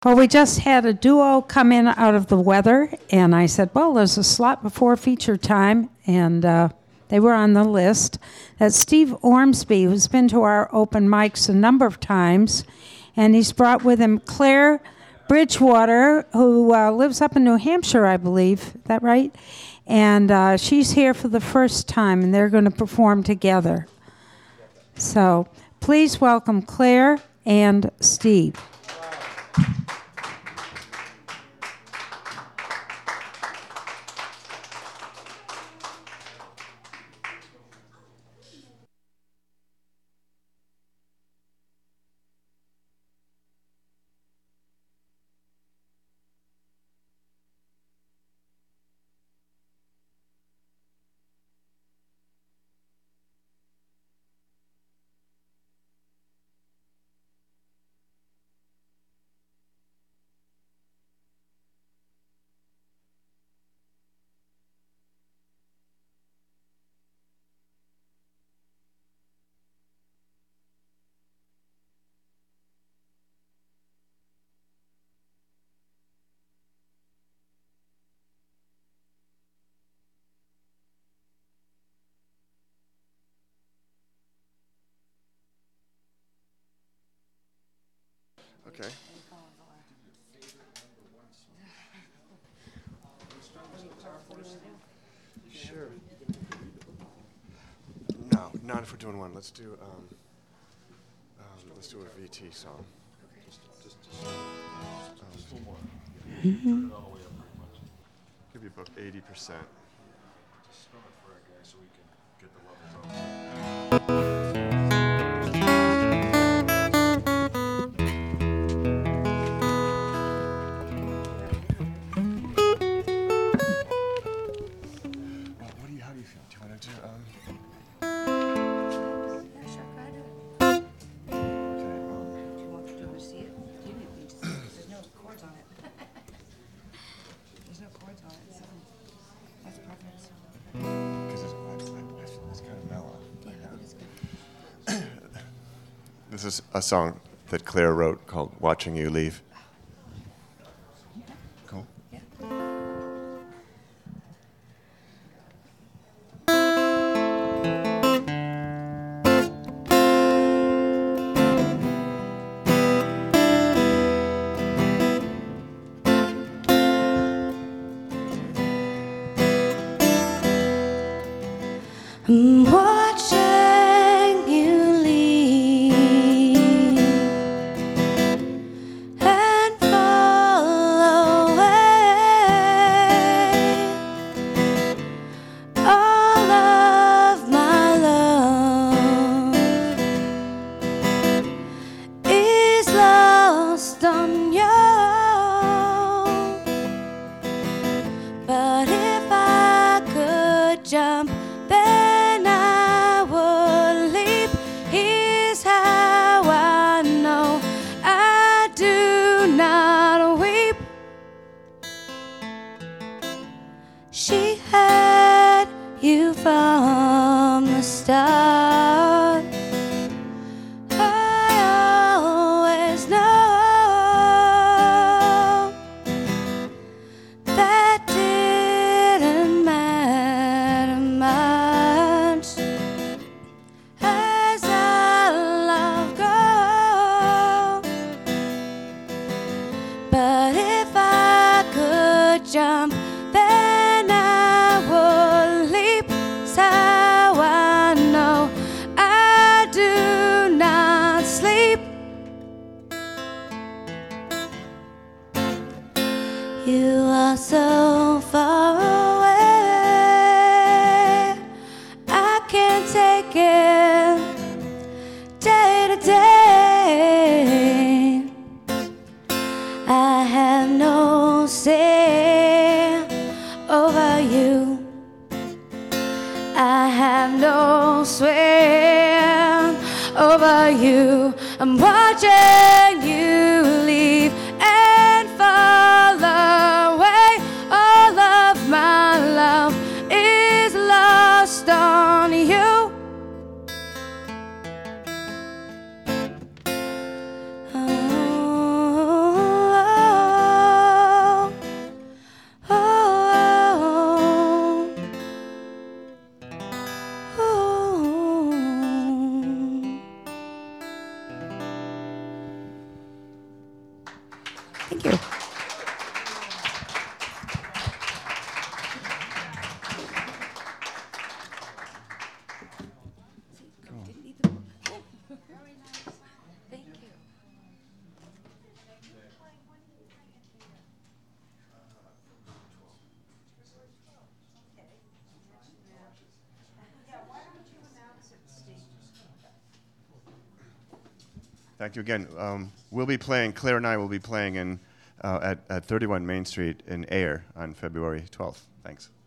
Well, we just had a duo come in out of the weather, and I said, well, there's a slot before feature time, and they were on the list. That's Steve Ormsby, who's been to our open mics a number of times, and he's brought with him Claire Bridgewater, who lives up in New Hampshire, I believe. Is that right? And she's here for the first time, and they're going to perform together. So please welcome Claire and Steve. Okay. Sure. No, not if we're doing one. Let's do a VT song. Give you about 80%. Just start for a guy so we can get the levels up. This is a song that Claire wrote called Watching You Leave. Cool. Yeah. Watching you leave and fall away, all of my love is lost on you. But if I could jump, then I would leap. Here's how I know I do not weep. She had you from the start. I always know that didn't matter much as our love goes. But if I could jump, then I would leap. So I know I do not sleep. You are so far away, I can't take it day to day. I have no say over you. I have no sway over you. I'm watching you leave and fall away. All of my love is lost on you. Oh, Thank you. Thank you again. We'll be playing, Claire and I will be playing at 31 Main Street in Ayer on February 12th. Thanks.